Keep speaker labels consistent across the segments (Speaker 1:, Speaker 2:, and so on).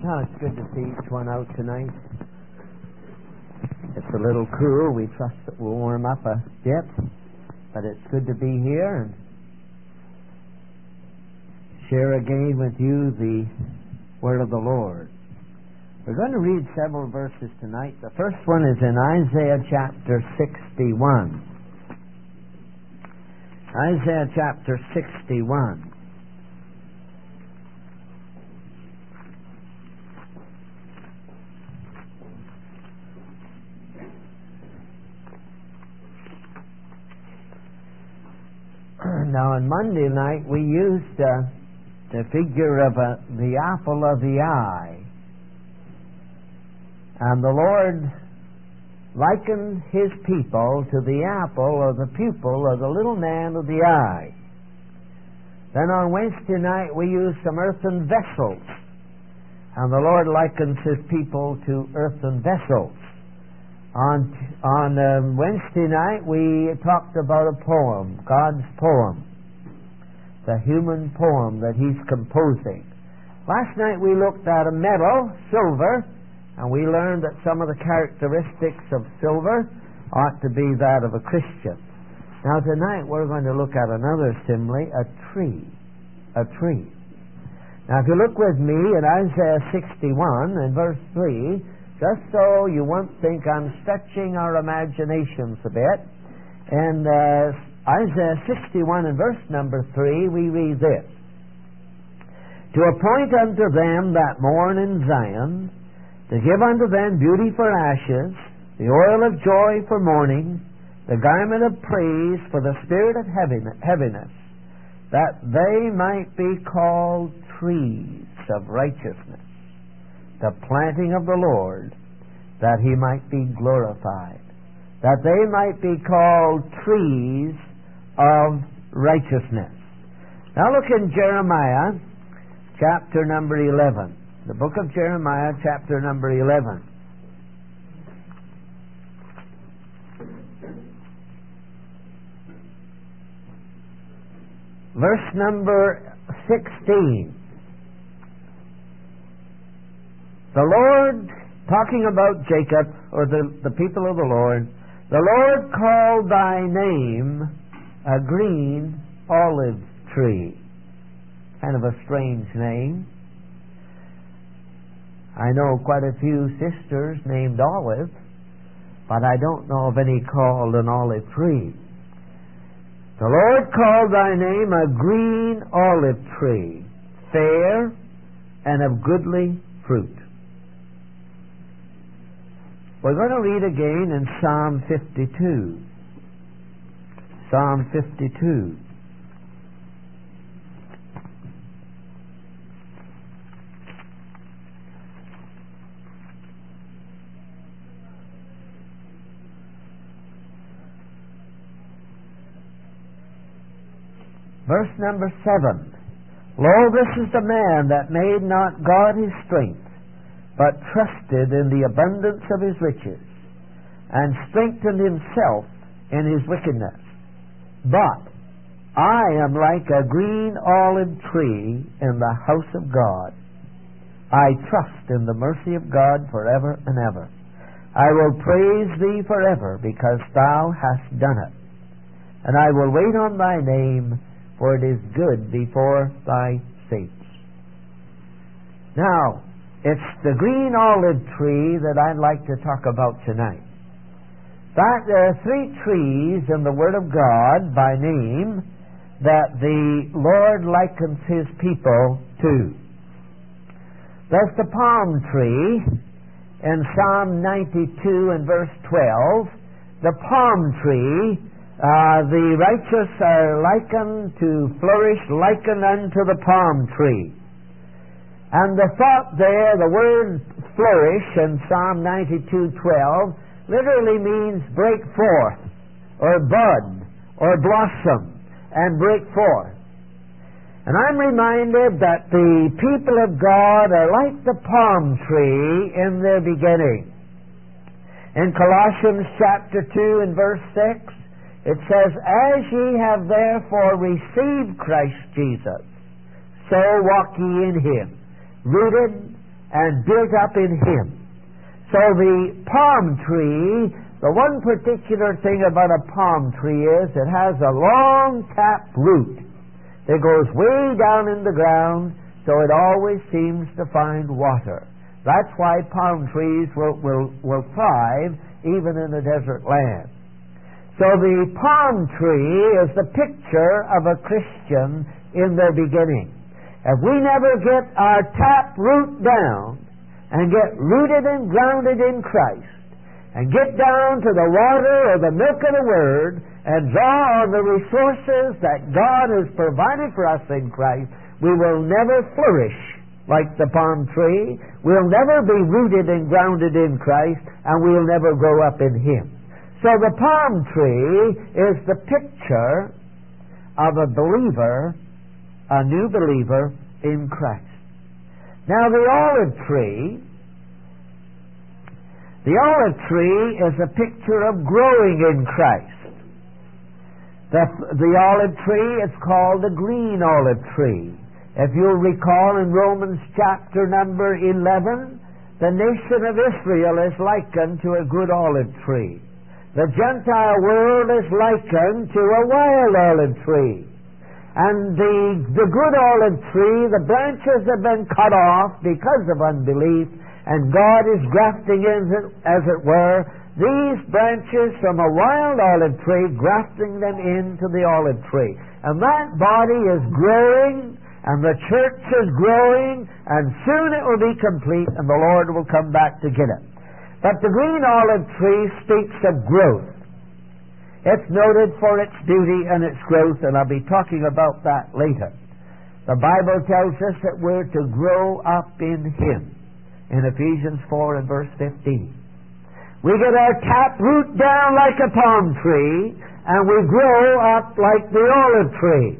Speaker 1: Oh, it's good to see each one out tonight. It's a little cool. We trust that we'll warm up a bit. But it's good to be here and share again with you the Word of the Lord. We're going to read several verses tonight. The first one is in Isaiah chapter 61. Isaiah chapter 61. Now, on Monday night, we used the figure of the apple of the eye. And the Lord likened His people to the apple or the pupil or the little man of the eye. Then on Wednesday night, we used some earthen vessels. And the Lord likens His people to earthen vessels. On Wednesday night, we talked about a poem, God's poem, the human poem that He's composing. Last night we looked at a metal, silver, and we learned that some of the characteristics of silver ought to be that of a Christian. Now tonight we're going to look at another simile, a tree. A tree. Now if you look with me at Isaiah 61 and verse 3, just so you won't think I'm stretching our imaginations a bit. And Isaiah 61 and verse number 3, we read this. To appoint unto them that mourn in Zion, to give unto them beauty for ashes, the oil of joy for mourning, the garment of praise for the spirit of heaviness, that they might be called trees of righteousness, the planting of the Lord, that He might be glorified, that they might be called trees of righteousness. Now look in Jeremiah chapter number 11. The book of Jeremiah chapter number 11. Verse number 16. The Lord, talking about Jacob, or the people of the Lord called thy name a green olive tree. Kind of a strange name. I know quite a few sisters named Olive, but I don't know of any called an olive tree. The Lord called thy name a green olive tree, fair and of goodly fruit. We're going to read again in Psalm 52. Psalm 52. Verse number 7. Lo, this is the man that made not God his strength, but trusted in the abundance of his riches, and strengthened himself in his wickedness. But I am like a green olive tree in the house of God. I trust in the mercy of God forever and ever. I will praise thee forever, because thou hast done it. And I will wait on thy name, for it is good before thy saints. Now, it's the green olive tree that I'd like to talk about tonight. That there are three trees in the Word of God by name that the Lord likens His people to. There's the palm tree in Psalm 92 and verse 12. The palm tree, the righteous are likened to flourish, likened unto the palm tree. And the thought there, the word flourish in Psalm 92:12, literally means break forth, or bud, or blossom, and break forth. And I'm reminded that the people of God are like the palm tree in their beginning. In Colossians chapter 2 and verse 6, it says, As ye have therefore received Christ Jesus, so walk ye in Him, rooted and built up in Him. So the palm tree, the one particular thing about a palm tree is it has a long tap root that goes way down in the ground, so it always seems to find water. That's why palm trees will thrive even in a desert land. So the palm tree is the picture of a Christian in their beginning. If we never get our tap root down and get rooted and grounded in Christ and get down to the water or the milk of the Word and draw on the resources that God has provided for us in Christ, we will never flourish like the palm tree. We'll never be rooted and grounded in Christ, and we'll never grow up in Him. So the palm tree is the picture of a believer, a new believer in Christ. Now the olive tree is a picture of growing in Christ. The olive tree is called the green olive tree. If you'll recall in Romans chapter number 11, the nation of Israel is likened to a good olive tree. The Gentile world is likened to a wild olive tree. And the good olive tree, the branches have been cut off because of unbelief, and God is grafting in, as it were, these branches from a wild olive tree, grafting them into the olive tree. And that body is growing, and the church is growing, and soon it will be complete, and the Lord will come back to get it. But the green olive tree speaks of growth. It's noted for its beauty and its growth, and I'll be talking about that later. The Bible tells us that we're to grow up in Him in Ephesians 4 and verse 15. We get our tap root down like a palm tree, and we grow up like the olive tree.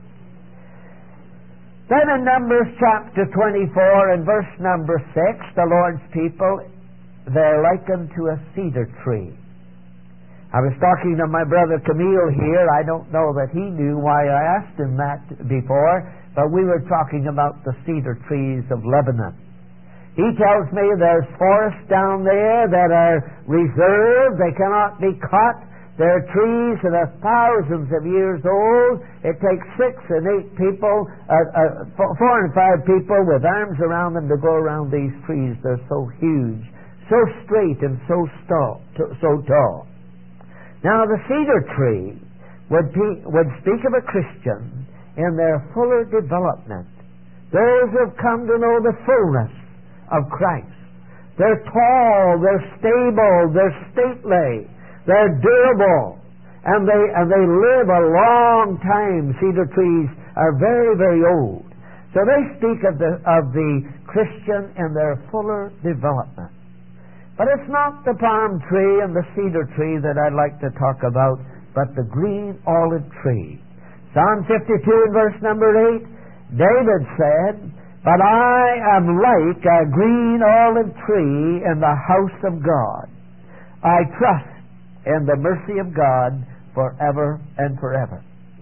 Speaker 1: Then in Numbers chapter 24 and verse number 6, the Lord's people, they're likened to a cedar tree. I was talking to my brother Camille here. I don't know that he knew why I asked him that before, but we were talking about the cedar trees of Lebanon. He tells me there's forests down there that are reserved. They cannot be cut. They're trees that are thousands of years old. It takes 6 and 8 people, 4 and 5 people with arms around them to go around these trees. They're so huge, so straight, and so tall. Now the cedar tree would speak of a Christian in their fuller development. Those who have come to know the fullness of Christ. They're tall, they're stable, they're stately, they're durable, and they live a long time. Cedar trees are very, very old. So they speak of the Christian in their fuller development. But it's not the palm tree and the cedar tree that I'd like to talk about, but the green olive tree. Psalm 52 and verse number 8, David said, "But I am like a green olive tree in the house of God. I trust in the mercy of God forever and forever."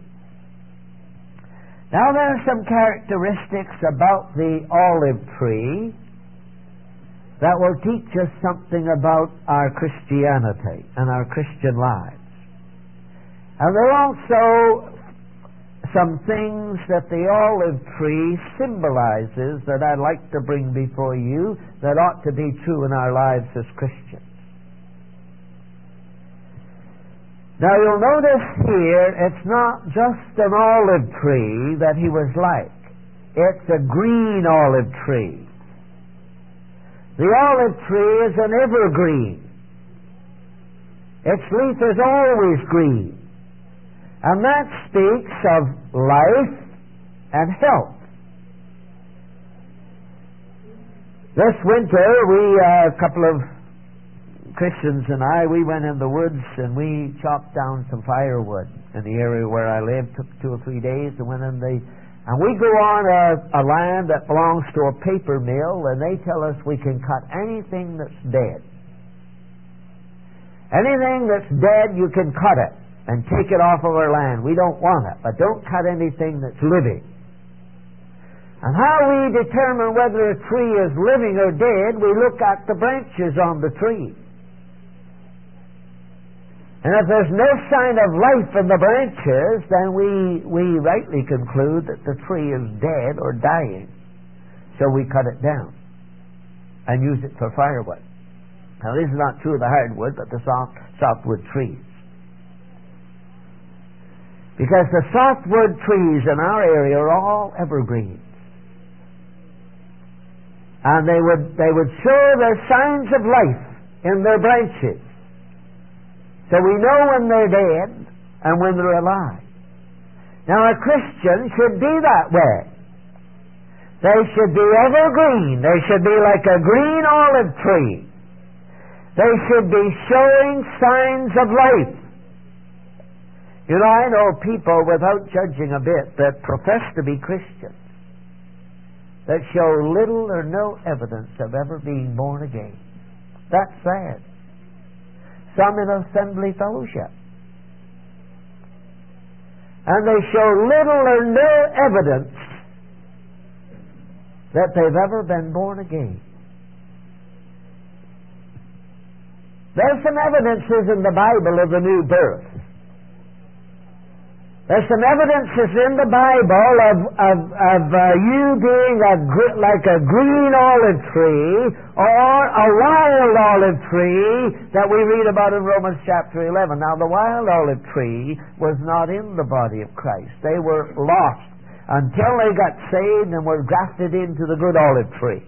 Speaker 1: Now there are some characteristics about the olive tree that will teach us something about our Christianity and our Christian lives. And there are also some things that the olive tree symbolizes that I'd like to bring before you that ought to be true in our lives as Christians. Now you'll notice here, it's not just an olive tree that he was like. It's a green olive tree. The olive tree is an evergreen. Its leaf is always green. And that speaks of life and health. This winter, a couple of Christians and we went in the woods and we chopped down some firewood in the area where I live. Took 2 or 3 days and went in and we go on a land that belongs to a paper mill, and they tell us we can cut anything that's dead. Anything that's dead, you can cut it and take it off of our land. We don't want it, but don't cut anything that's living. And how we determine whether a tree is living or dead, we look at the branches on the tree. And if there's no sign of life in the branches, then we rightly conclude that the tree is dead or dying. So we cut it down and use it for firewood. Now this is not true of the hardwood, but the softwood trees. Because the softwood trees in our area are all evergreens. And they would show their signs of life in their branches. So we know when they're dead and when they're alive. Now a Christian should be that way. They should be evergreen. They should be like a green olive tree. They should be showing signs of life. You know, I know people, without judging a bit, that profess to be Christians, that show little or no evidence of ever being born again. That's sad. Some in assembly fellowship. And they show little or no evidence that they've ever been born again. There's some evidences in the Bible of the new birth. There's some evidences in the Bible of you being like a green olive tree or a wild olive tree that we read about in Romans chapter 11. Now, the wild olive tree was not in the body of Christ. They were lost until they got saved and were grafted into the good olive tree.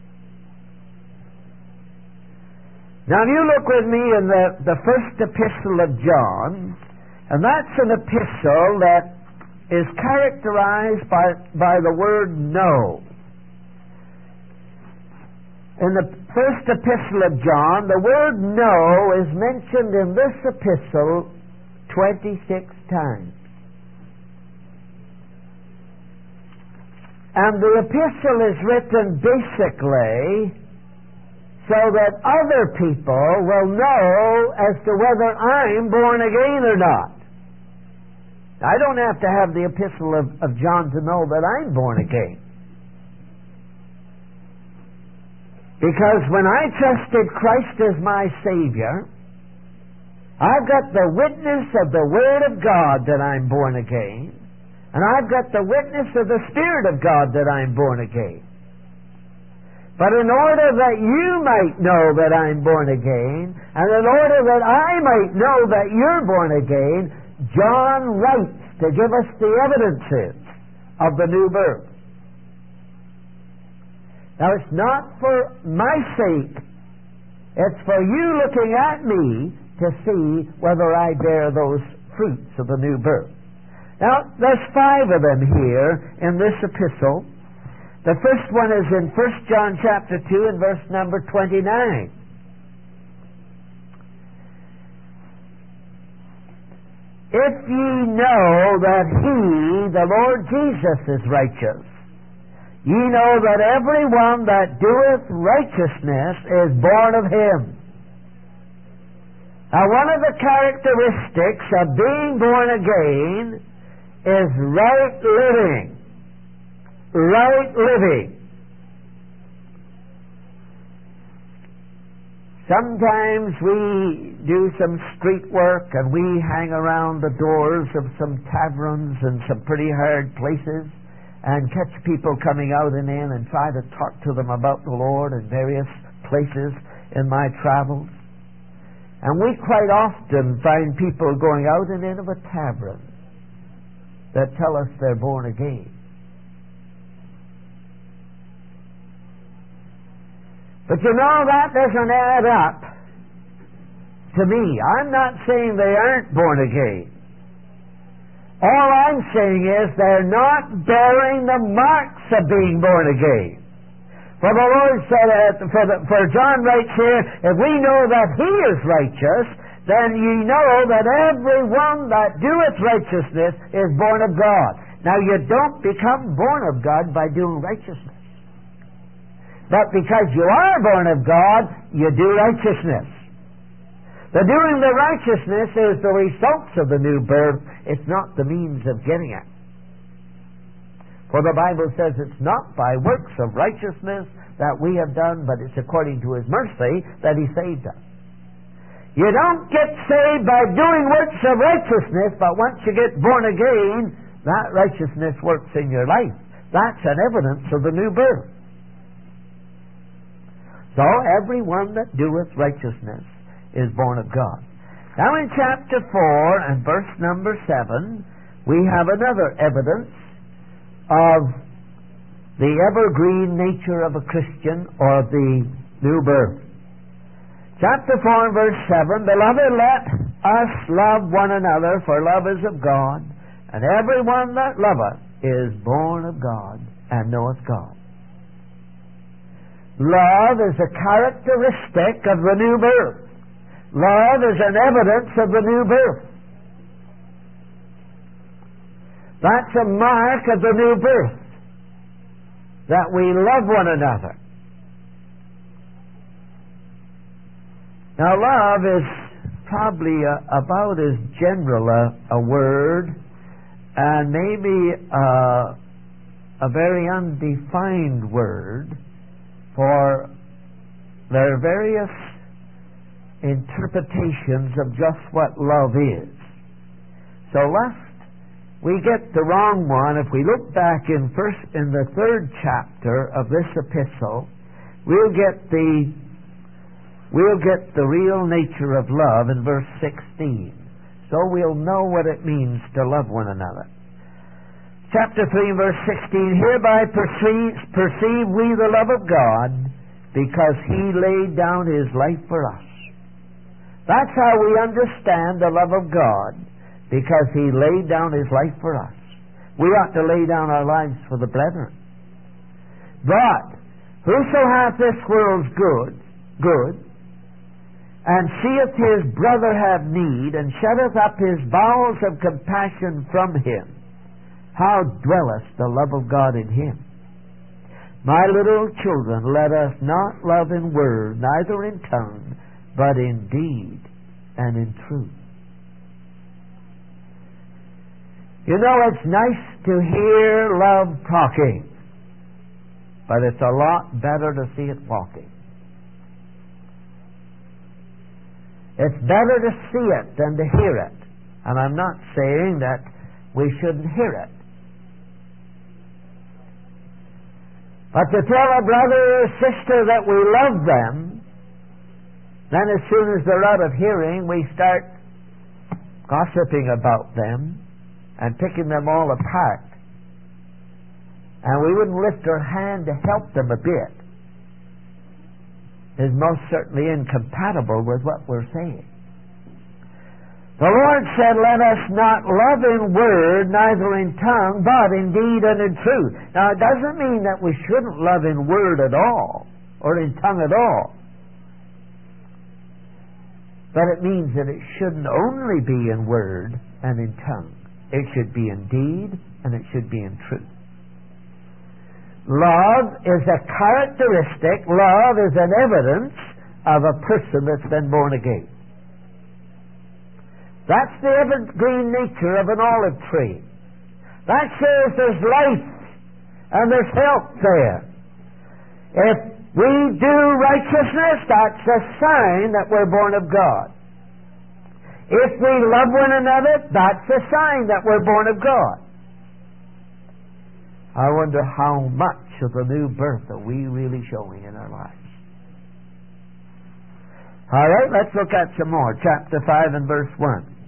Speaker 1: Now, if you look with me in the first epistle of John, and that's an epistle that is characterized by the word no. In the first epistle of John, the word no is mentioned in this epistle 26 times. And the epistle is written basically so that other people will know as to whether I'm born again or not. I don't have to have the epistle of John to know that I'm born again. Because when I trusted Christ as my Savior, I've got the witness of the Word of God that I'm born again, and I've got the witness of the Spirit of God that I'm born again. But in order that you might know that I'm born again, and in order that I might know that you're born again, John writes to give us the evidences of the new birth. Now, it's not for my sake. It's for you looking at me to see whether I bear those fruits of the new birth. Now, there's 5 of them here in this epistle. The first one is in 1 John chapter 2 and verse number 29. If ye know that He, the Lord Jesus, is righteous, ye know that every one that doeth righteousness is born of Him. Now, one of the characteristics of being born again is right living. Right living. Sometimes we do some street work and we hang around the doors of some taverns and some pretty hard places and catch people coming out and in and try to talk to them about the Lord in various places in my travels. And we quite often find people going out and in of a tavern that tell us they're born again. But you know, that doesn't add up to me. I'm not saying they aren't born again. All I'm saying is they're not bearing the marks of being born again. For the Lord said, for John writes here, if we know that He is righteous, then ye know that every one that doeth righteousness is born of God. Now, you don't become born of God by doing righteousness. But because you are born of God, you do righteousness. The doing the righteousness is the results of the new birth. It's not the means of getting it. For the Bible says it's not by works of righteousness that we have done, but it's according to His mercy that He saved us. You don't get saved by doing works of righteousness, but once you get born again, that righteousness works in your life. That's an evidence of the new birth. So everyone that doeth righteousness is born of God. Now in chapter 4 and verse number 7, we have another evidence of the evergreen nature of a Christian, or of the new birth. Chapter 4 and verse 7, Beloved, let us love one another, for love is of God, and everyone that loveth is born of God, and knoweth God. Love is a characteristic of the new birth. Love is an evidence of the new birth. That's a mark of the new birth, that we love one another. Now, love is probably about as general a word, and maybe a very undefined word, for there are various interpretations of just what love is. So lest we get the wrong one, if we look back in the 3rd chapter of this epistle, we'll get the real nature of love in verse 16. So we'll know what it means to love one another. Chapter 3, verse 16, Hereby perceive we the love of God, because He laid down His life for us. That's how we understand the love of God, because He laid down His life for us. We ought to lay down our lives for the brethren. But whoso hath this world's good, and seeth his brother have need, and shutteth up his bowels of compassion from him, how dwelleth the love of God in him? My little children, let us not love in word, neither in tongue, but in deed and in truth. You know, it's nice to hear love talking, but it's a lot better to see it walking. It's better to see it than to hear it. And I'm not saying that we shouldn't hear it. But to tell a brother or sister that we love them, then as soon as they're out of hearing, we start gossiping about them and picking them all apart. And we wouldn't lift our hand to help them a bit. Is most certainly incompatible with what we're saying. The Lord said, let us not love in word, neither in tongue, but in deed and in truth. Now, it doesn't mean that we shouldn't love in word at all, or in tongue at all. But it means that it shouldn't only be in word and in tongue. It should be in deed, and it should be in truth. Love is a characteristic, love is an evidence of a person that's been born again. That's the evergreen nature of an olive tree. That shows there's life and there's health there. If we do righteousness, that's a sign that we're born of God. If we love one another, that's a sign that we're born of God. I wonder how much of the new birth are we really showing in our lives. All right, let's look at some more. Chapter 5 and verse 1.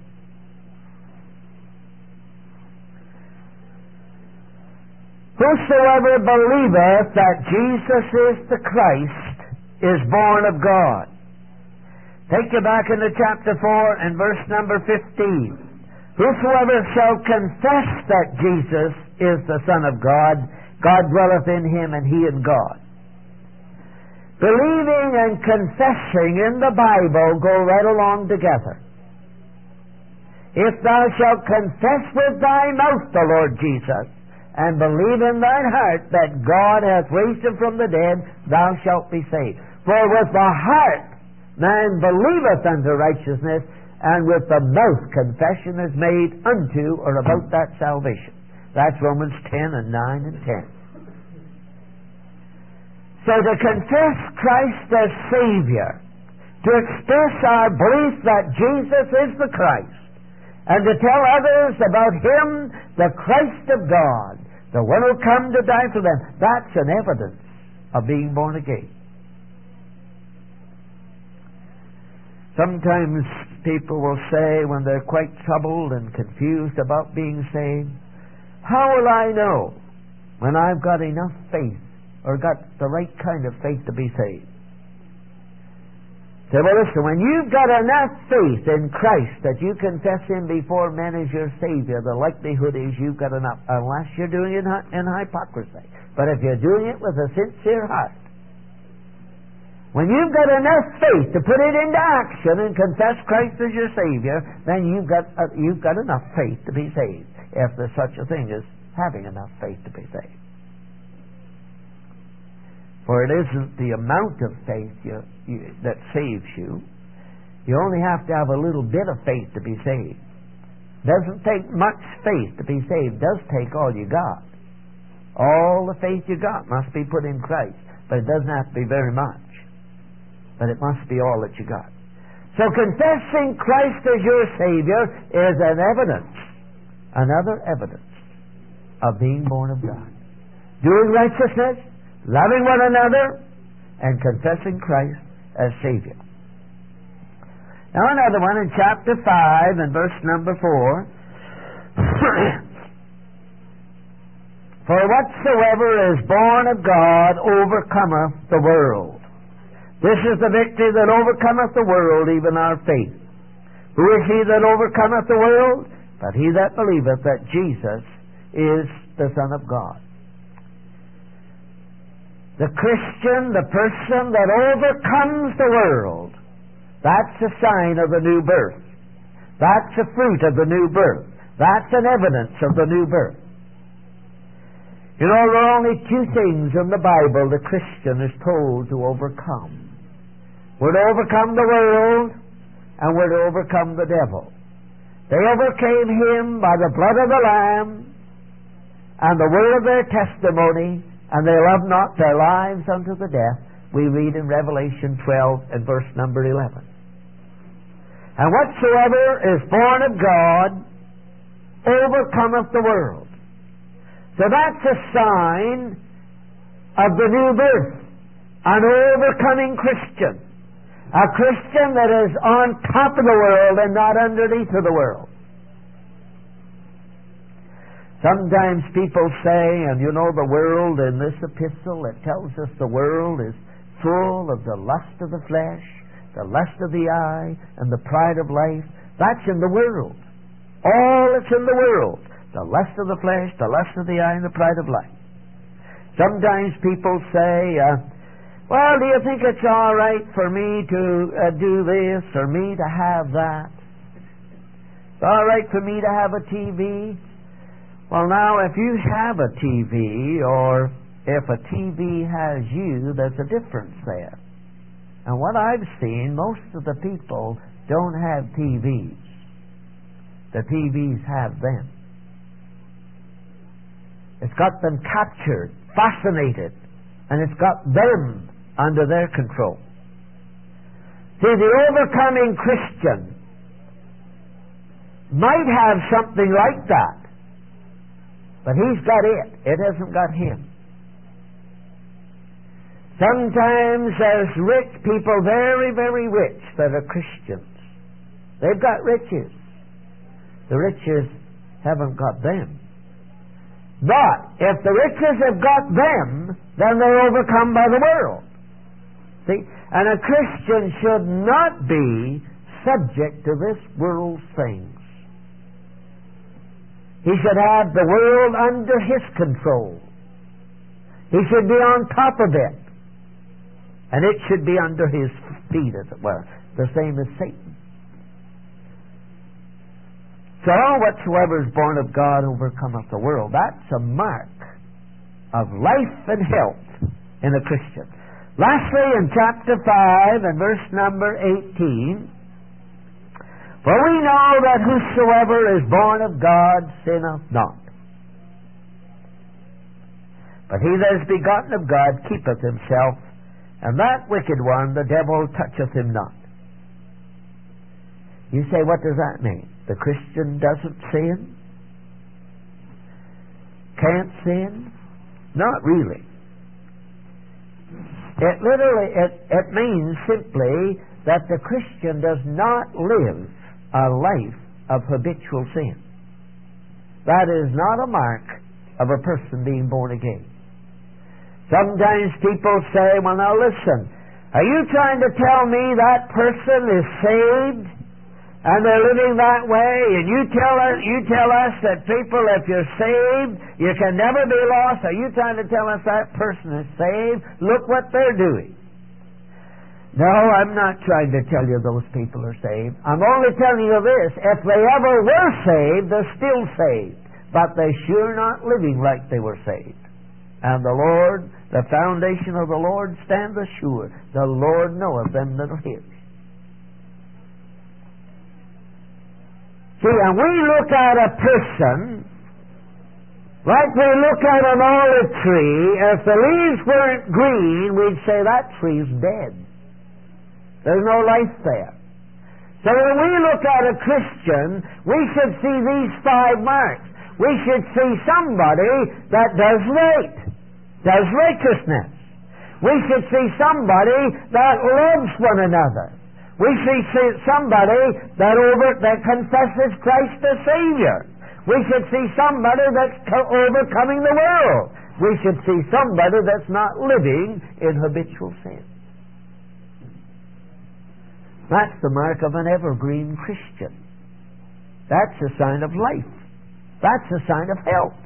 Speaker 1: Whosoever believeth that Jesus is the Christ is born of God. Take you back into chapter 4 and verse number 15. Whosoever shall confess that Jesus is the Son of God, God dwelleth in him and he in God. Believing and confessing in the Bible go right along together. If thou shalt confess with thy mouth the Lord Jesus, and believe in thine heart that God hath raised him from the dead, thou shalt be saved. For with the heart man believeth unto righteousness, and with the mouth confession is made unto or about that salvation. That's Romans 10 and 9 and 10. So to confess Christ as Savior, to express our belief that Jesus is the Christ, and to tell others about Him, the Christ of God, the one who come to die for them, that's an evidence of being born again. Sometimes people will say, when they're quite troubled and confused about being saved, how will I know when I've got enough faith or got the right kind of faith to be saved? Say, well, listen, when you've got enough faith in Christ that you confess Him before men as your Savior, the likelihood is you've got enough, unless you're doing it in hypocrisy. But if you're doing it with a sincere heart, when you've got enough faith to put it into action and confess Christ as your Savior, then you've got enough faith to be saved, if there's such a thing as having enough faith to be saved. For it isn't the amount of faith that saves you. You only have to have a little bit of faith to be saved. It doesn't take much faith to be saved. It does take all you got. All the faith you got must be put in Christ. But it doesn't have to be very much. But it must be all that you got. So confessing Christ as your Savior is an evidence, another evidence of being born of God. Doing righteousness, loving one another, and confessing Christ as Savior. Now another one in chapter 5 and verse number 4. For whatsoever is born of God overcometh the world. This is the victory that overcometh the world, even our faith. Who is he that overcometh the world? But he that believeth that Jesus is the Son of God. The Christian, the person that overcomes the world, that's a sign of the new birth. That's a fruit of the new birth. That's an evidence of the new birth. You know, there are only two things in the Bible the Christian is told to overcome. We're to overcome the world, and we're to overcome the devil. They overcame him by the blood of the Lamb and the word of their testimony, and they loved not their lives unto the death. We read in Revelation 12 and verse number 11. And whatsoever is born of God overcometh the world. So that's a sign of the new birth, an overcoming Christian. A Christian that is on top of the world and not underneath of the world. Sometimes people say, and you know the world in this epistle, it tells us the world is full of the lust of the flesh, the lust of the eye, and the pride of life. That's in the world. All that's in the world. The lust of the flesh, the lust of the eye, and the pride of life. Sometimes people say, well, do you think it's all right for me to do this or me to have that? It's all right for me to have a TV? Well, now, if you have a TV or if a TV has you, there's a difference there. And what I've seen, most of the people don't have TVs. The TVs have them. It's got them captured, fascinated, and it's got them under their control. See, the overcoming Christian might have something like that, but he's got it. It hasn't got him. Sometimes there's rich people, very, very rich, that are Christians. They've got riches. The riches haven't got them. But if the riches have got them, then they're overcome by the world. See? And a Christian should not be subject to this world's things. He should have the world under his control. He should be on top of it. And it should be under his feet, as it were. The same as Satan. So, whatsoever is born of God overcometh the world. That's a mark of life and health in a Christian. Lastly, in chapter 5 and verse number 18, for we know that whosoever is born of God sinneth not. But he that is begotten of God keepeth himself, and that wicked one, the devil, toucheth him not. You say, what does that mean? The Christian doesn't sin? Can't sin? Not really. It means simply that the Christian does not live a life of habitual sin. That is not a mark of a person being born again. Sometimes people say, well, now listen, are you trying to tell me that person is saved and they're living that way, and you tell us that people, if you're saved, you can never be lost? Are you trying to tell us that person is saved? Look what they're doing. No, I'm not trying to tell you those people are saved. I'm only telling you this: if they ever were saved, they're still saved, but they're sure not living like they were saved. And the Lord, the foundation of the Lord stands assured. The Lord knoweth them that are His. See, and we look at a person like we look at an olive tree. If the leaves weren't green, we'd say that tree's dead. There's no life there. So when we look at a Christian, we should see these 5 marks. We should see somebody that does right, does righteousness. We should see somebody that loves one another. We should see somebody that confesses Christ as Savior. We should see somebody that's overcoming the world. We should see somebody that's not living in habitual sin. That's the mark of an evergreen Christian. That's a sign of life. That's a sign of health.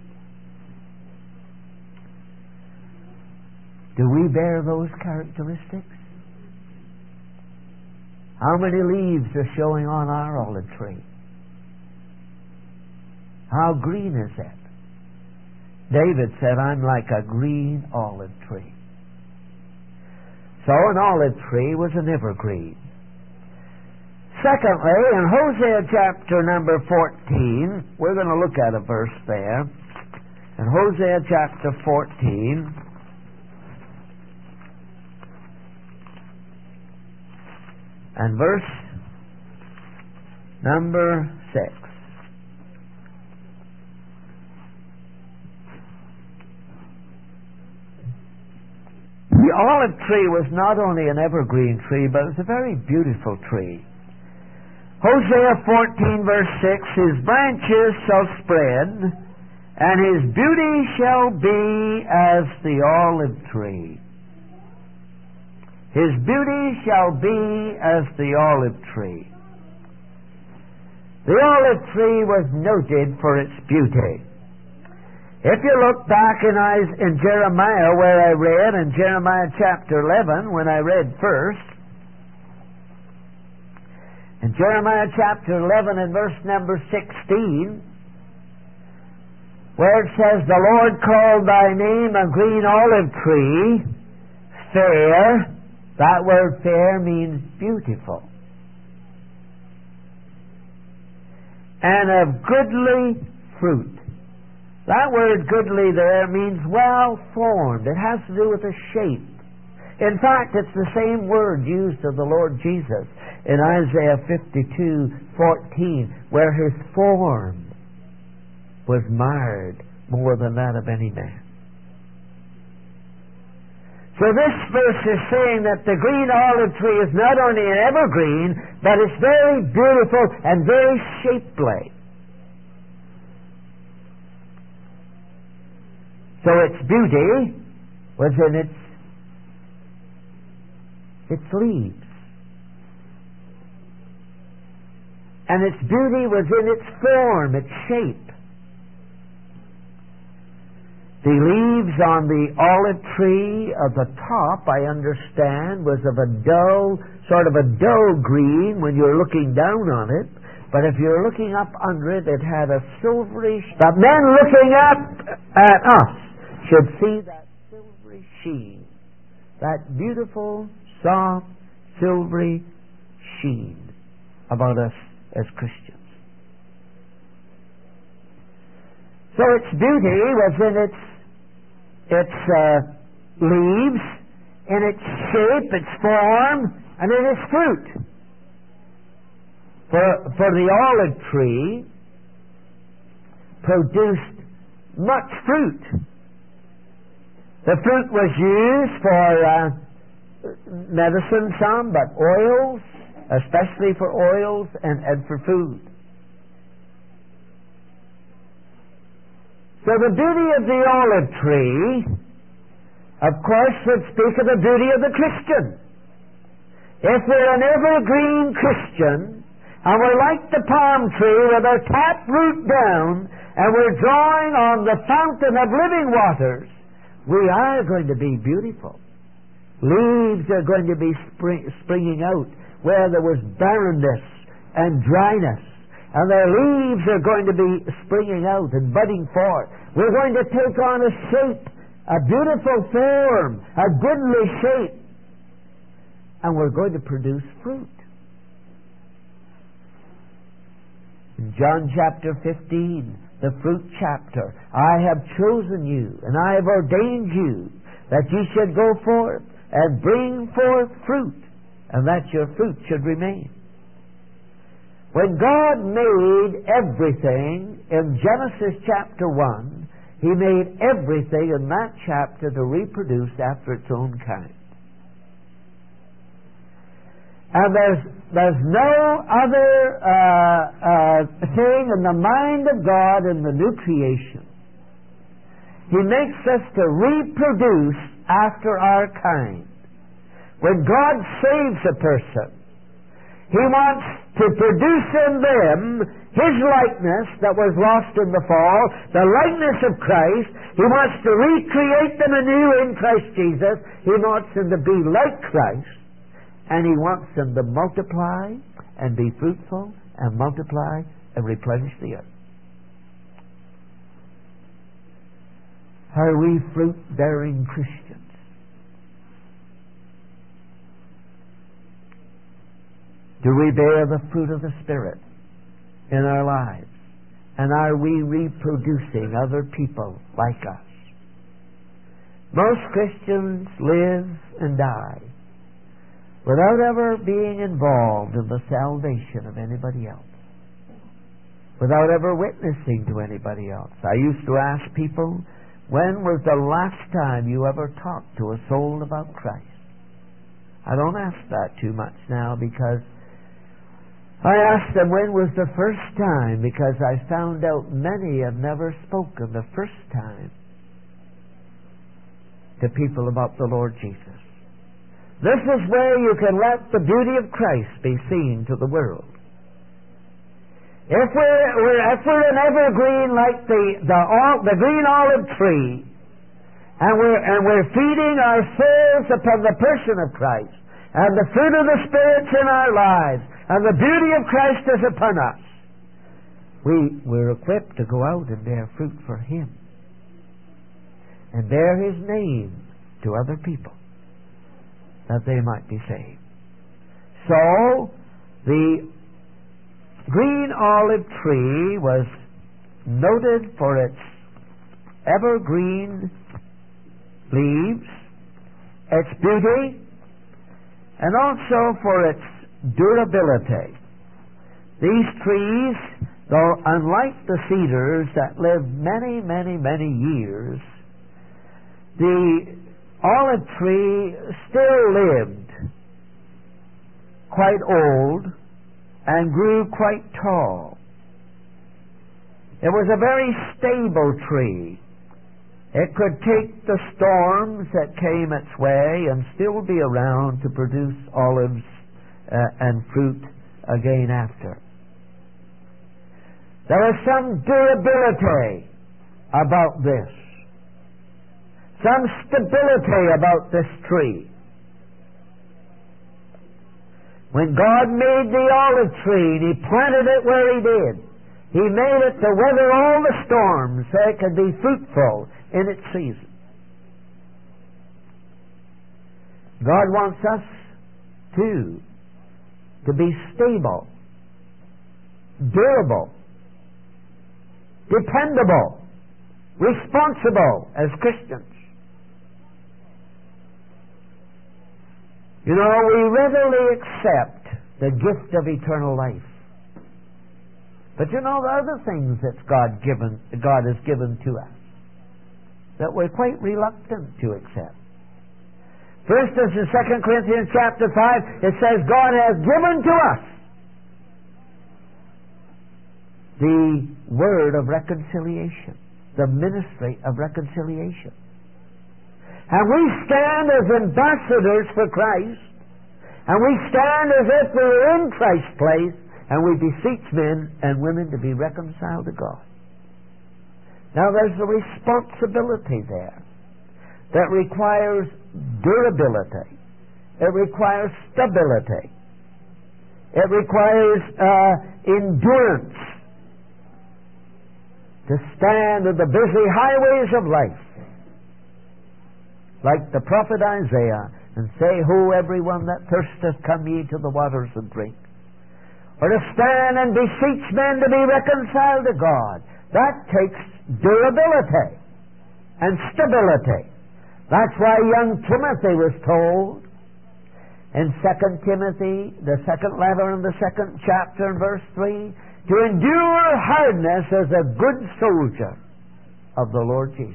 Speaker 1: Do we bear those characteristics? How many leaves are showing on our olive tree? How green is it? David said, I'm like a green olive tree. So an olive tree was an evergreen. Secondly, in Hosea chapter number 14, we're going to look at a verse there. In Hosea chapter 14, and verse number 6. The olive tree was not only an evergreen tree, but it was a very beautiful tree. Hosea 14 verse 6, His branches shall spread, and His beauty shall be as the olive tree. His beauty shall be as the olive tree. The olive tree was noted for its beauty. If you look back in Jeremiah, where I read, in Jeremiah chapter 11, when I read first, in Jeremiah chapter 11 and verse number 16, where it says, The Lord called thy name a green olive tree, fair. That word fair means beautiful. And of goodly fruit. That word goodly there means well formed. It has to do with the shape. In fact, it's the same word used of the Lord Jesus in Isaiah 52:14, where His form was marred more than that of any man. So this verse is saying that the green olive tree is not only an evergreen, but it's very beautiful and very shapely. So its beauty was in its leaves. And its beauty was in its form, its shape. The leaves on the olive tree of the top, I understand, was of a dull, sort of a dull green when you're looking down on it. But if you're looking up under it, it had a silvery... The men looking up at us should see that silvery sheen. That beautiful, soft, silvery sheen about us as Christians. So its beauty was in its its leaves, in its shape, its form, and in its fruit. For the olive tree produced much fruit. The fruit was used for medicine, some, but oils, especially for oils and for food. So the beauty of the olive tree, of course, would speak of the beauty of the Christian. If we're an evergreen Christian, and we're like the palm tree with our tap root down, and we're drawing on the fountain of living waters, we are going to be beautiful. Leaves are going to be springing out where there was barrenness and dryness. And their leaves are going to be springing out and budding forth. We're going to take on a shape, a beautiful form, a goodly shape. And we're going to produce fruit. In John chapter 15, the fruit chapter, I have chosen you, and I have ordained you, that ye should go forth and bring forth fruit, and that your fruit should remain. When God made everything in Genesis chapter 1, He made everything in that chapter to reproduce after its own kind. And there's no other thing in the mind of God in the new creation. He makes us to reproduce after our kind. When God saves a person, He wants to produce in them His likeness that was lost in the fall, the likeness of Christ. He wants to recreate them anew in Christ Jesus. He wants them to be like Christ. And He wants them to multiply and be fruitful and multiply and replenish the earth. Are we fruit-bearing Christians? Do we bear the fruit of the Spirit in our lives? And are we reproducing other people like us? Most Christians live and die without ever being involved in the salvation of anybody else, without ever witnessing to anybody else. I used to ask people, when was the last time you ever talked to a soul about Christ? I don't ask that too much now, because I ask them, when was the first time? Because I found out many have never spoken the first time to people about the Lord Jesus. This is where you can let the beauty of Christ be seen to the world. If we're an evergreen like the green olive tree, and we're feeding our souls upon the person of Christ, and the fruit of the Spirit's in our lives, and the beauty of Christ is upon us, we're equipped to go out and bear fruit for Him, and bear His name to other people, that they might be saved. So, the green olive tree was noted for its evergreen leaves, its beauty, and also for its durability. These trees, though unlike the cedars that live many, many, many years, the olive tree still lived quite old and grew quite tall. It was a very stable tree. It could take the storms that came its way and still be around to produce olives and fruit again after. There was some durability about this, some stability about this tree. When God made the olive tree and He planted it where He did, He made it to weather all the storms so it could be fruitful in its season. God wants us too to be stable, durable, dependable, responsible as Christians. You know, we readily accept the gift of eternal life. But you know, there are other things that God has given to us that we're quite reluctant to accept. For instance, in 2 Corinthians chapter 5, it says God has given to us the word of reconciliation, the ministry of reconciliation. And we stand as ambassadors for Christ, and we stand as if we were in Christ's place, and we beseech men and women to be reconciled to God. Now there's a responsibility there that requires durability. It requires stability. It requires endurance to stand in the busy highways of life, like the prophet Isaiah, and say, "Ho, everyone that thirsteth, come ye to the waters and drink." Or to stand and beseech men to be reconciled to God. That takes durability and stability. That's why young Timothy was told in 2 Timothy, the second letter in the 2nd chapter and verse 3, to endure hardness as a good soldier of the Lord Jesus.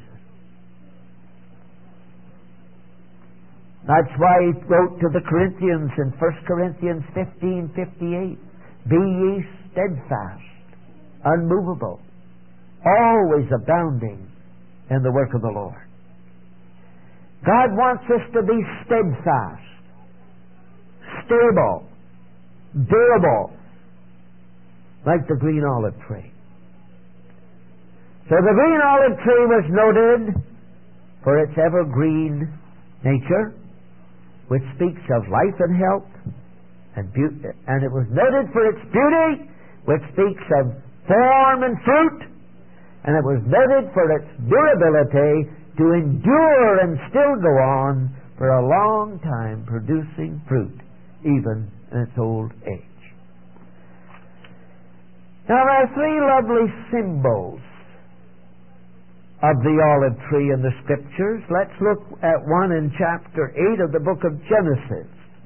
Speaker 1: That's why he wrote to the Corinthians in 1 Corinthians 15:58, "Be ye steadfast, unmovable, always abounding in the work of the Lord." God wants us to be steadfast, stable, durable, like the green olive tree. So the green olive tree was noted for its evergreen nature, which speaks of life and health and beauty, and it was noted for its beauty, which speaks of form and fruit, and it was noted for its durability, to endure and still go on for a long time, producing fruit, even in its old age. Now there are 3 lovely symbols of the olive tree in the Scriptures. Let's look at one in chapter 8 of the book of Genesis.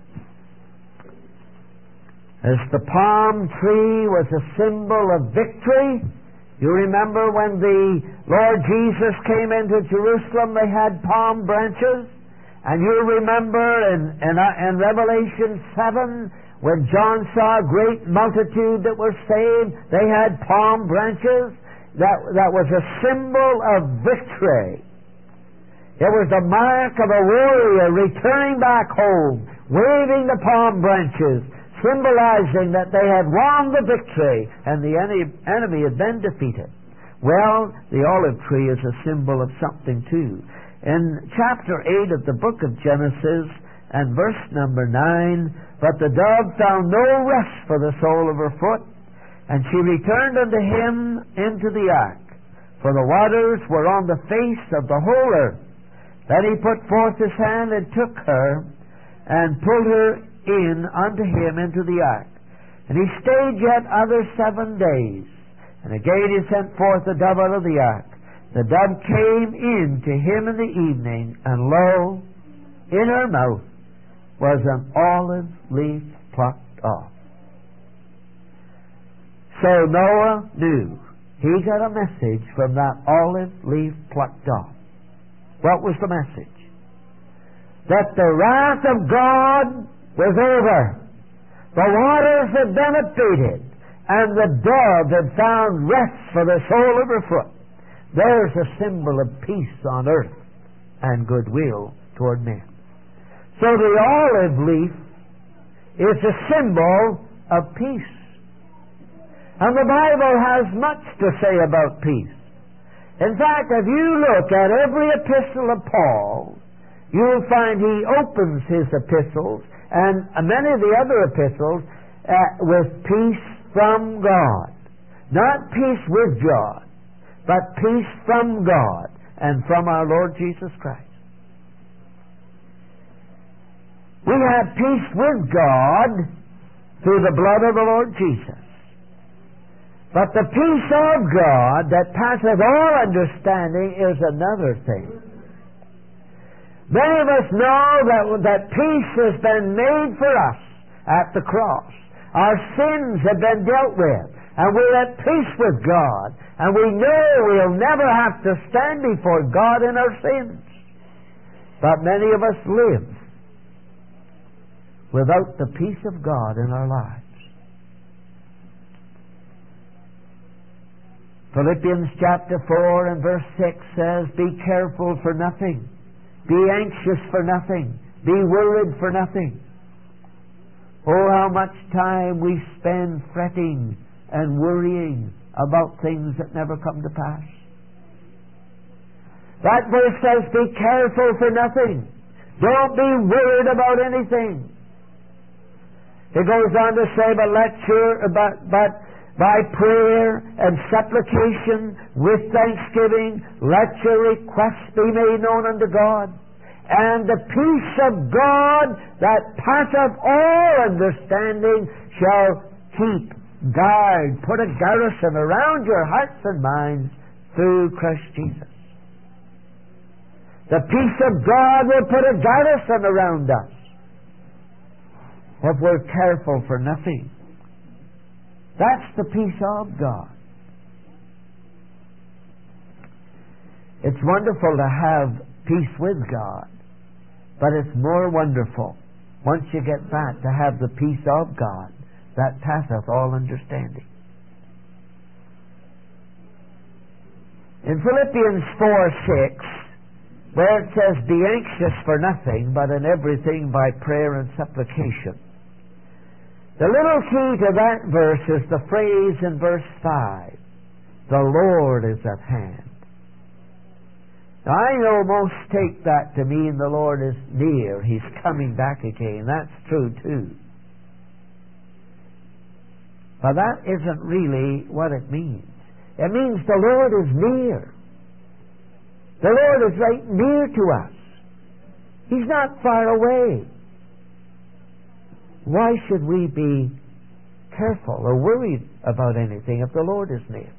Speaker 1: As the palm tree was a symbol of victory, you remember when the Lord Jesus came into Jerusalem, they had palm branches. And you remember in Revelation 7, when John saw a great multitude that were saved, they had palm branches. That was a symbol of victory. It was the mark of a warrior returning back home, waving the palm branches, symbolizing that they had won the victory and the enemy had been defeated. Well, the olive tree is a symbol of something too. In chapter 8 of the book of Genesis and verse number 9, "But the dove found no rest for the sole of her foot, and she returned unto him into the ark, for the waters were on the face of the whole earth. Then he put forth his hand and took her, and pulled her in unto him into the ark. And he stayed yet other 7 days. And again he sent forth the dove out of the ark. The dove came in to him in the evening, and lo, in her mouth was an olive leaf plucked off." So Noah knew. He got a message from that olive leaf plucked off. What was the message? That the wrath of God was over. The waters had been abated, and the dove had found rest for the sole of her foot. There's a symbol of peace on earth and goodwill toward men. So the olive leaf is a symbol of peace. And the Bible has much to say about peace. In fact, if you look at every epistle of Paul, you'll find he opens his epistles and many of the other epistles with peace from God. Not peace with God, but peace from God and from our Lord Jesus Christ. We have peace with God through the blood of the Lord Jesus. But the peace of God that passeth all understanding is another thing. Many of us know that peace has been made for us at the cross. Our sins have been dealt with, and we're at peace with God, and we know we'll never have to stand before God in our sins. But many of us live without the peace of God in our lives. Philippians chapter 4 and verse 6 says, "Be careful for nothing. Be anxious for nothing. Be worried for nothing." Oh, how much time we spend fretting and worrying about things that never come to pass. That verse says, "Be careful for nothing." Don't be worried about anything. It goes on to say, but by prayer and supplication with thanksgiving, let your requests be made known unto God. And the peace of God that passeth all understanding shall guard, put a garrison around your hearts and minds through Christ Jesus. The peace of God will put a garrison around us if we're careful for nothing. That's the peace of God. It's wonderful to have peace with God, but it's more wonderful once you get that to have the peace of God that passeth all understanding. In Philippians 4:6, where it says, "Be anxious for nothing, but in everything by prayer and supplication," the little key to that verse is the phrase in verse 5, "The Lord is at hand." Now, I know most take that to mean the Lord is near. He's coming back again. That's true too. But that isn't really what it means. It means the Lord is near. The Lord is right near to us. He's not far away. Why should we be careful or worried about anything if the Lord is near?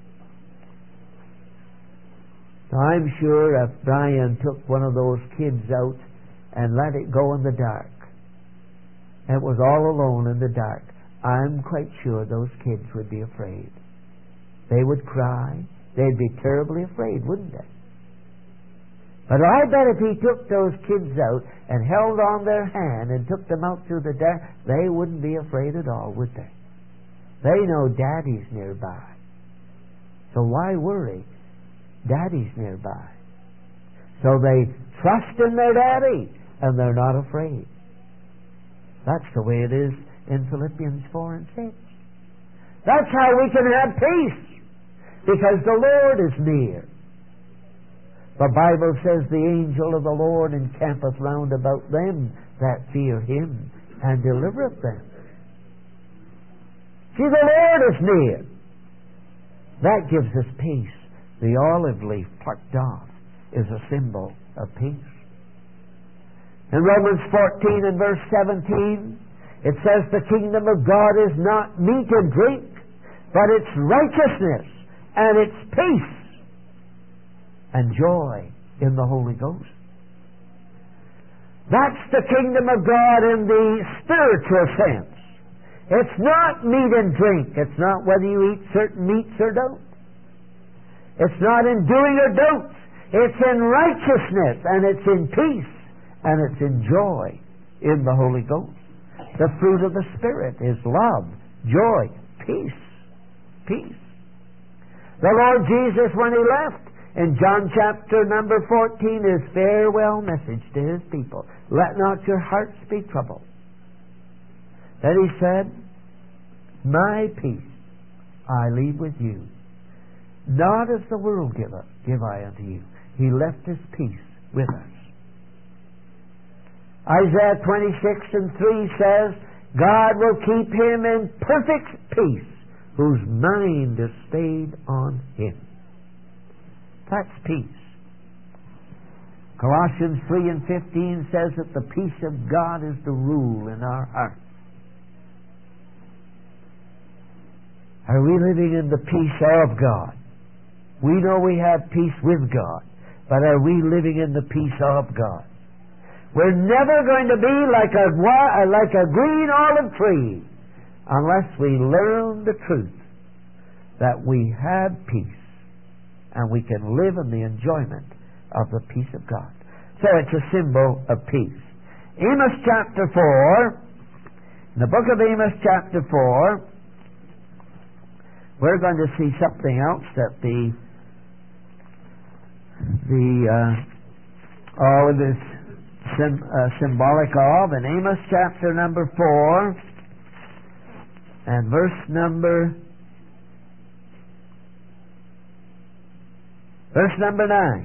Speaker 1: Now, I'm sure if Brian took one of those kids out and let it go in the dark, and it was all alone in the dark, I'm quite sure those kids would be afraid. They would cry. They'd be terribly afraid, wouldn't they? But I bet if he took those kids out and held on their hand and took them out through the dark, they wouldn't be afraid at all, would they? They know Daddy's nearby. So why worry? Daddy's nearby. So they trust in their Daddy and they're not afraid. That's the way it is in Philippians 4 and 6. That's how we can have peace, because the Lord is near. The Bible says, "The angel of the Lord encampeth round about them that fear him, and delivereth them." See, the Lord is near. That gives us peace. The olive leaf plucked off is a symbol of peace. In Romans 14 and verse 17, it says, "The kingdom of God is not meat and drink, but it's righteousness, and it's peace, and joy in the Holy Ghost." That's the kingdom of God in the spiritual sense. It's not meat and drink. It's not whether you eat certain meats or don't. It's not in doing or don'ts. It's in righteousness, and it's in peace, and it's in joy in the Holy Ghost. The fruit of the Spirit is love, joy, peace. Peace. The Lord Jesus, when He left, in John chapter number 14, His farewell message to His people, "Let not your hearts be troubled." Then He said, "My peace I leave with you. Not as the world giveth, give I unto you." He left His peace with us. Isaiah 26 and 3 says, "God will keep him in perfect peace, whose mind is stayed on Him." That's peace. Colossians 3 and 15 says that the peace of God is to rule in our hearts. Are we living in the peace of God? We know we have peace with God, but are we living in the peace of God? We're never going to be like a green olive tree unless we learn the truth that we have peace and we can live in the enjoyment of the peace of God. So it's a symbol of peace. Amos chapter 4, in the book of Amos chapter 4, we're going to see something else that all of this symbolic of. In Amos chapter number 4 and verse number 9.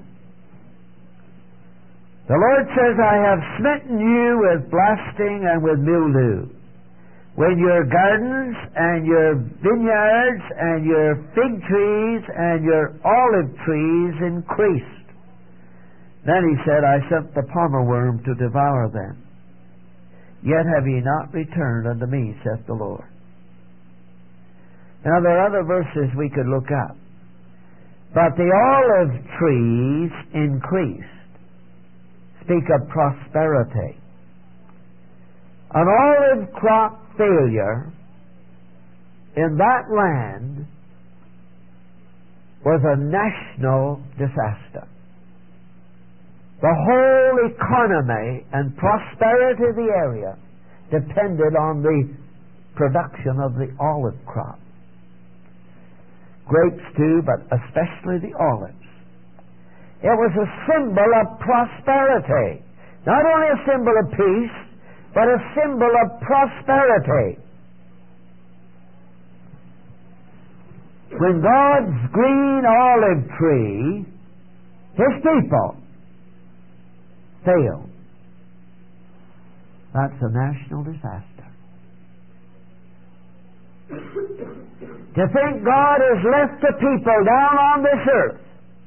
Speaker 1: The Lord says, I have smitten you with blasting and with mildew. When your gardens and your vineyards and your fig trees and your olive trees increased. Then he said, I sent the palmer worm to devour them. Yet have ye not returned unto me, saith the Lord. Now there are other verses we could look up. But the olive trees increased. Speak of prosperity. An olive crop failure in that land was a national disaster. The whole economy and prosperity of the area depended on the production of the olive crop. Grapes too, but especially the olives. It was a symbol of prosperity. Not only a symbol of peace, but a symbol of prosperity. When God's green olive tree, His people, failed, that's a national disaster. To think God has left the people down on this earth,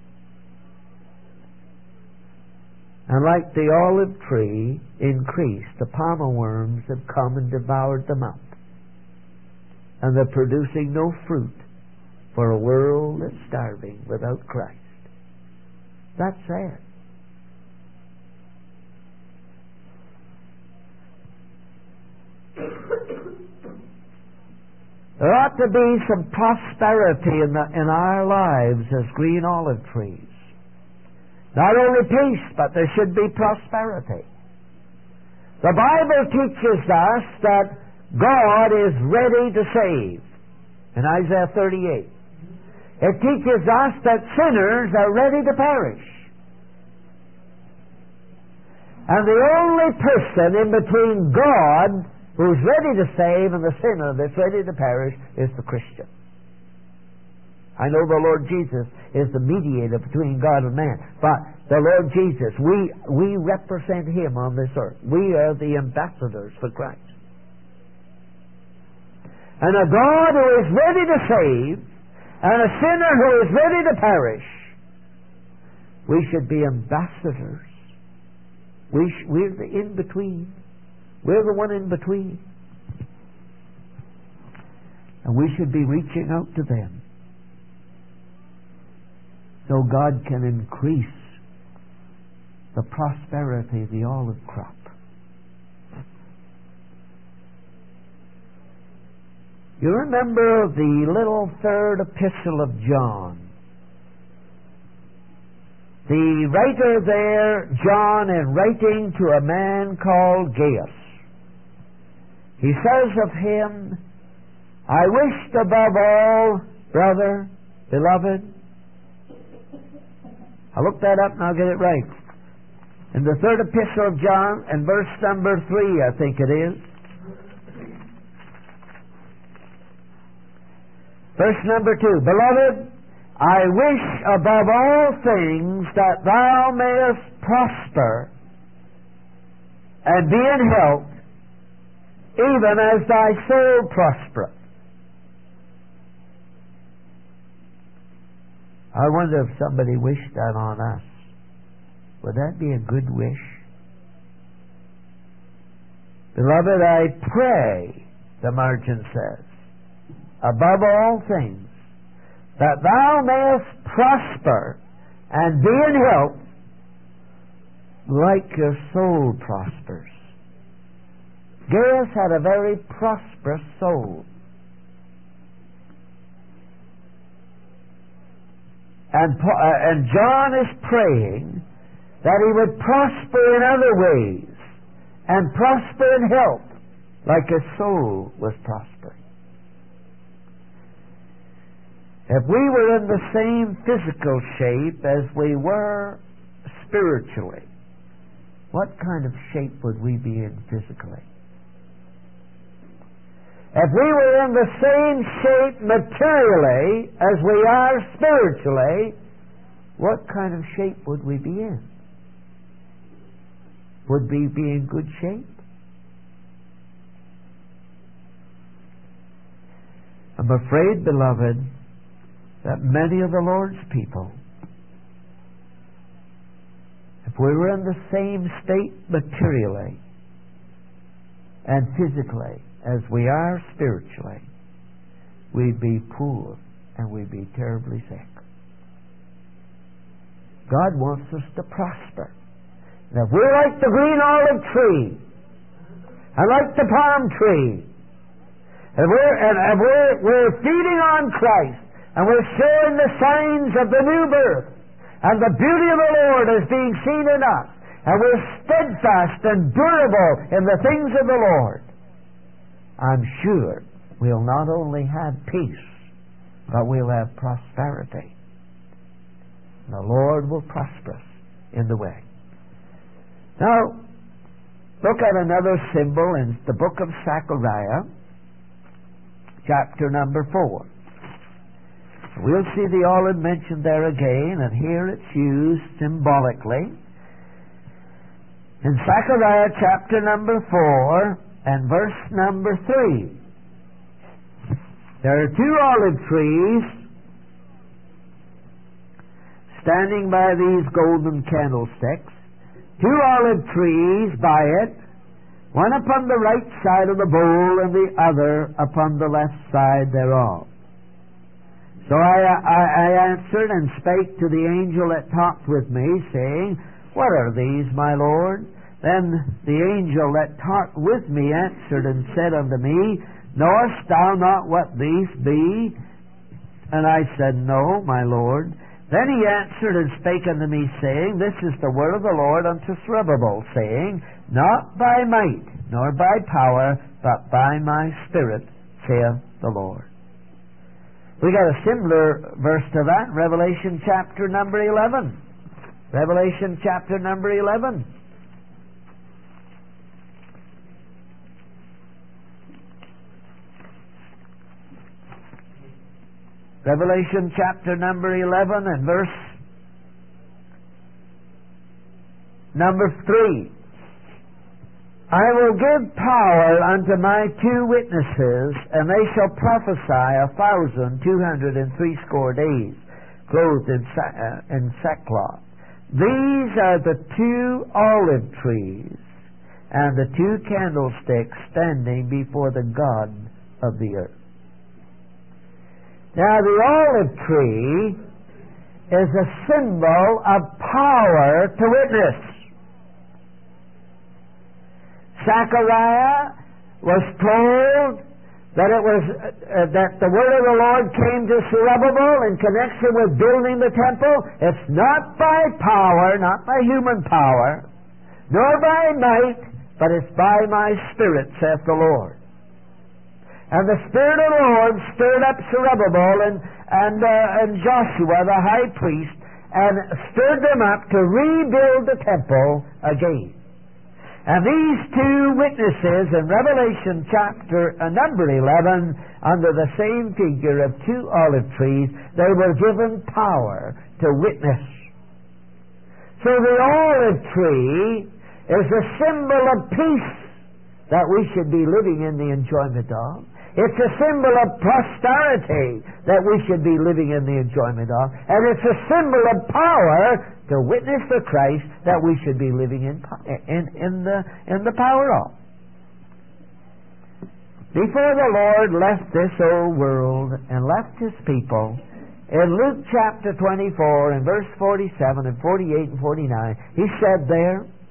Speaker 1: and like the olive tree increased, the palmer worms have come and devoured them up. And they're producing no fruit for a world that's starving without Christ. That's sad. There ought to be some prosperity in our lives as green olive trees. Not only peace, but there should be prosperity. The Bible teaches us that God is ready to save in Isaiah 38. It teaches us that sinners are ready to perish. And the only person in between God who's ready to save and the sinner that's ready to perish is the Christian. I know the Lord Jesus is the mediator between God and man, but the Lord Jesus, we represent Him on this earth. We are the ambassadors for Christ. And a God who is ready to save and a sinner who is ready to perish, we should be ambassadors. We're the in-between. We're the one in between. And we should be reaching out to them so God can increase the prosperity of the olive crop. You remember the little third epistle of John. The writer there, John, in writing to a man called Gaius, he says of him, I wished above all, brother, beloved. I'll look that up and I'll get it right. In the third epistle of John, and verse number 3, I think it is. Verse number 2, Beloved, I wish above all things that thou mayest prosper and be in health, even as thy soul prospereth. I wonder if somebody wished that on us. Would that be a good wish? Beloved, I pray, the margin says, above all things, that thou mayest prosper and be in health, like your soul prospers. Gaius had a very prosperous soul. And John is praying that he would prosper in other ways and prosper in health like his soul was prospering. If we were in the same physical shape as we were spiritually, what kind of shape would we be in physically? If we were in the same shape materially as we are spiritually, what kind of shape would we be in? Would we be in good shape? I'm afraid, beloved, that many of the Lord's people, if we were in the same state materially and physically as we are spiritually, we'd be poor and we'd be terribly sick. God wants us to prosper. And if we're like the green olive tree and like the palm tree, and we're feeding on Christ, and we're showing the signs of the new birth, and the beauty of the Lord is being seen in us, and we're steadfast and durable in the things of the Lord, I'm sure we'll not only have peace, but we'll have prosperity. The Lord will prosper us in the way. Now, look at another symbol in the book of Zechariah, chapter number 4. We'll see the olive mentioned there again, and here it's used symbolically. In Zechariah chapter number 4 and verse number 3, there are two olive trees standing by these golden candlesticks, two olive trees by it, one upon the right side of the bowl and the other upon the left side thereof. So I answered and spake to the angel that talked with me, saying, What are these, my Lord? Then the angel that talked with me answered and said unto me, Knowest thou not what these be? And I said, No, my Lord. Then he answered and spake unto me, saying, This is the word of the Lord unto Zerubbabel, saying, Not by might, nor by power, but by my Spirit, saith the Lord. We got a similar verse to that, Revelation chapter number 11. Revelation chapter number 11. Revelation chapter number 11 and verse number 3. I will give power unto my two witnesses, and they shall prophesy 1,260 days, clothed in sackcloth. These are the two olive trees and the two candlesticks standing before the God of the earth. Now, the olive tree is a symbol of power to witness. Zechariah was told that that the word of the Lord came to Zerubbabel in connection with building the temple. It's not by power, not by human power, nor by might, but it's by my Spirit, saith the Lord. And the Spirit of the Lord stirred up Zerubbabel and Joshua, the high priest, and stirred them up to rebuild the temple again. And these two witnesses in Revelation chapter number 11, under the same figure of two olive trees, they were given power to witness. So the olive tree is a symbol of peace that we should be living in the enjoyment of. It's a symbol of prosperity that we should be living in the enjoyment of. And it's a symbol of power to witness for Christ that we should be living in the power of. Before the Lord left this old world and left His people, in Luke chapter 24 and verse 47 and 48 and 49, He said there,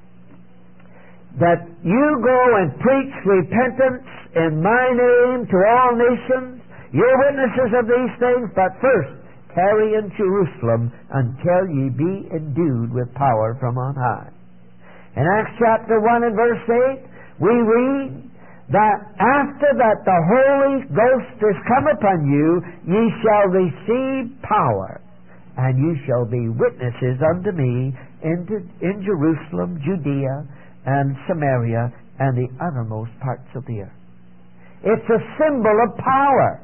Speaker 1: that you go and preach repentance in my name to all nations. You're witnesses of these things, but first tarry in Jerusalem until ye be endued with power from on high. In Acts chapter 1 and verse 8, we read that after that the Holy Ghost is come upon you, ye shall receive power, and ye shall be witnesses unto me in Jerusalem, Judea, and Samaria, and the uttermost parts of the earth. It's a symbol of power.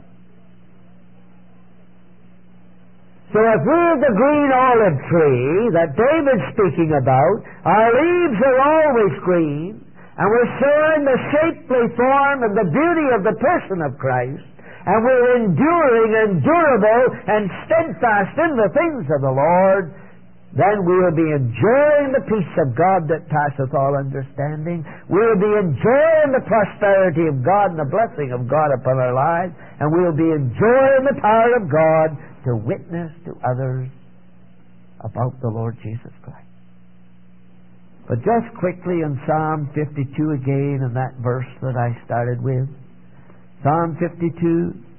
Speaker 1: So if we're the green olive tree that David's speaking about, our leaves are always green, and we're showing the shapely form and the beauty of the person of Christ, and we're enduring and durable and steadfast in the things of the Lord, then we will be enjoying the peace of God that passeth all understanding. We will be enjoying the prosperity of God and the blessing of God upon our lives, and we will be enjoying the power of God to witness to others about the Lord Jesus Christ. But just quickly in Psalm 52 again, in that verse that I started with, Psalm 52